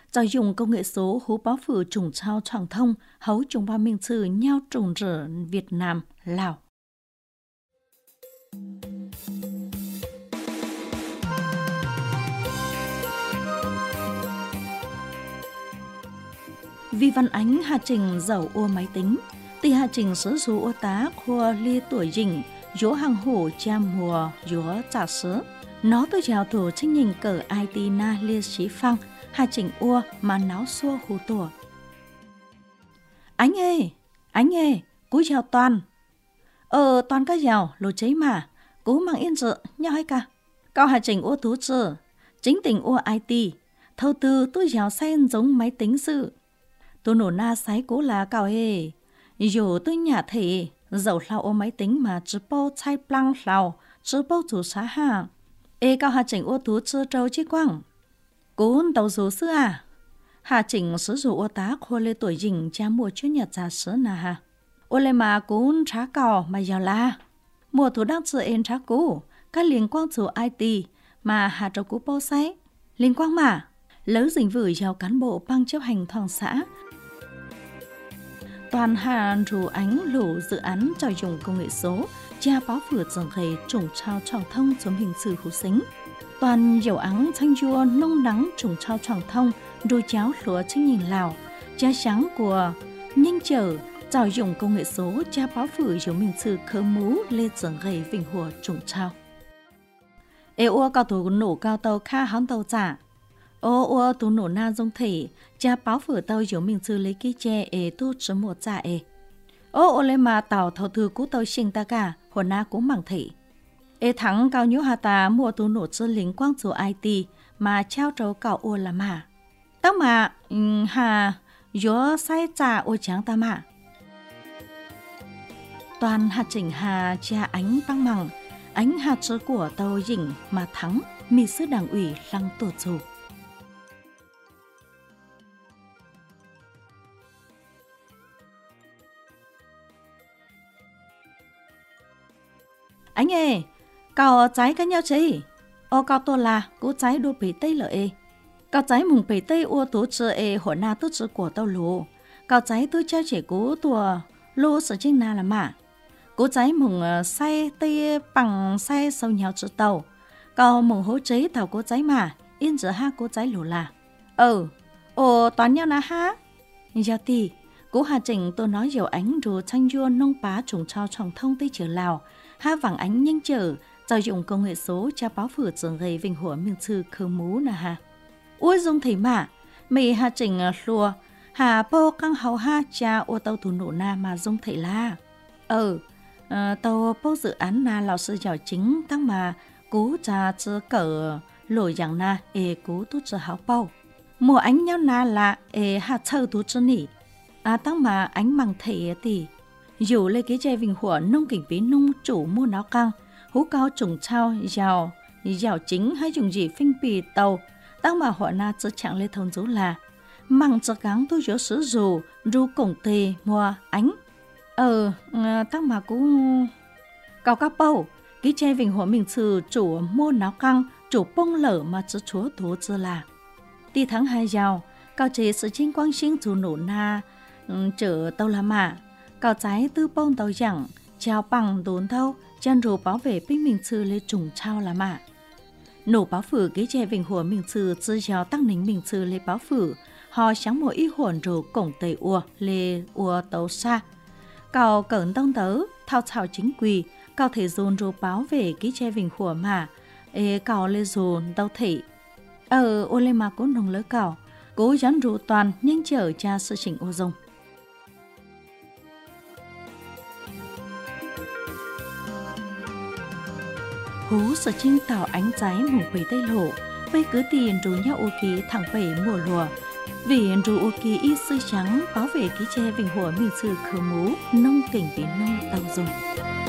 do dùng công nghệ số hú báo phử trùng trao truyền thông hấu trùng ba miền sư nhau trùng rửa Việt Nam, Lào. Vì Văn Ánh hạ trình dầu ô máy tính, thì hạ trình sử dụng ô tá khoa lia tuổi dình, dỗ hàng hổ cha mùa dỗ trả sứ. Nó tôi chào thủ trách nhìn cờ IT na lia sĩ phăng, hạ trình ô mà náo xua hù tổ. Anh ơi, cú chào Toàn. Toàn cái giàu, lô cháy mà, cú mang yên dự, nhau hay cả. Cao hạ trình ô thú trừ, chính tình ô IT, thâu tư tôi chào xen giống máy tính sự. Tôi nổ na sái cố là cao hề. Dù tôi nhà thể, dẫu lao ô máy tính mà chứ bao chai plăng lao, chứ bao chủ xá hạ. Cao hạ chỉnh ô tú chơ trâu chí quăng. Cố tàu dù sư à? Hạ chỉnh sử dụng ô tá khô lê tuổi dình cha mùa chuyên nhật giả sứ nà hà. Ô lê mà cố trá cào mà giàu la. Mùa thủ đang chữ ên trá cố, các liên quan chủ IT mà hạ trâu cố bao xáy. Liên quan mà, lỡ dình vửi giàu cán bộ băng chấp hành toàn xã. Toàn hà rủ ánh lũ dự án cho dùng công nghệ số, cha báo phượt dòng khề trùng trao truyền thông giống hình sự hữu xính. Toàn dầu áng thanh chua nông nắng trùng trao truyền thông, đôi cháo lúa chính nhìn Lào, cha sáng của nhanh trở, cho dùng công nghệ số, cha báo phượt giống hình sự khớ mú lên dòng khề vinh hùa trùng trao. Ua cao thủ nổ cao tàu kha hán tàu giả. Ô tù nổ na dông thể, cha báo phở tàu giống mình sư lấy ký chè tu chứ một giả ô lên mà tàu thầu thư cú tàu sinh ta cả, hồ na cũng bằng thể. Thắng cao nhũ hà ta mua tù nổ chứ lính quang chủ IT mà trao trâu cào ô là mà. Tao mà, hà, dỗ sai trả ô tráng ta mà. Toàn hạt chỉnh hà cha ánh tăng mằng, ánh hạt sơ của tàu dĩnh mà thắng, mì sư đảng ủy lăng tổ dù. Anh ơi, cậu trái cái nhau chứ? Cậu tôi là cú trái đua bể tây lợi. Cậu trái mùng bể tây ô tố chữ hổ na tốt chữ của tao lù. Cậu trái tôi trao trẻ cú tùa lô sở chính na là mà. Cú trái mùng say tây bằng say sâu nhau chữ tàu. Cậu mùng hố chế tàu cú trái mà, yên giữa ha cú trái lù là. Toàn nhau na ha. Dạ tì, cú hà trình tôi nói dầu ánh rùa chanh dua nông bá trùng trao truyền thông tây chữ Lào. Ha vàng ánh nhanh trở, giao dụng công nghệ số cha báo phử trường gây vinh hủa miền sư khơ mú nà ha. Ôi dung thấy mà, mì hà trình lùa, hà bô căng hào ha cha ô tàu thủ nổ na mà dung thấy là. Tàu bô dự án na lão sư giỏi chính tăng mà cú cha chữ cỡ lội dạng na cú tốt chữ hào bao. Mùa ánh nhau na là hà chơ tốt chữ nỉ. Tăng mà ánh bằng thể thì dù lấy cái chai vinh hủa nông kinh phí nông chủ mua nó căng, hú cao trùng trao giàu chính hay dùng gì phinh bì tàu, tăng mà họ na chữ chẳng lên thôn dấu là măng chữ gắng tôi giữa sử dù ru cổng tề mùa ánh. Tăng mà cũng cao các bầu, cái chai vinh hủa mình sư chủ mua nó căng, chủ bông lở mà chữ chúa thú chữ là. Đi tháng 2 giàu, cao chế sự chính quang sinh chủ nổ na chở tàu là mà. Cào trái tư bông tàu dặng, trao bằng đốn thâu, chân rù bảo vệ binh mình sư lên trùng trao là mà. Nổ báo phử cái chè vinh hùa mình sư tư giáo tăng nính mình sư lên báo phử, họ sáng một ý hồn rù cổng tây ua lê ua tàu xa. Cào cẩn tông tớ, thao chào chính quỳ, cào thể dồn rù báo về cái chè vinh hùa mà, cào lê dồn tàu thể. Ô lê mà cũng nông lỡ cào, cố dán rù toàn nhanh chở cha sự chỉnh ô dung. Hú sở trinh tạo ánh trái mùng bầy tây lộ, bây cứ tiền rủ nhau ô ký thẳng bầy mùa lùa. Vì rủ ô ký y sư trắng bảo vệ ký che vinh hùa mình sư khờ mú, nông cảnh vì nông tàu dùng.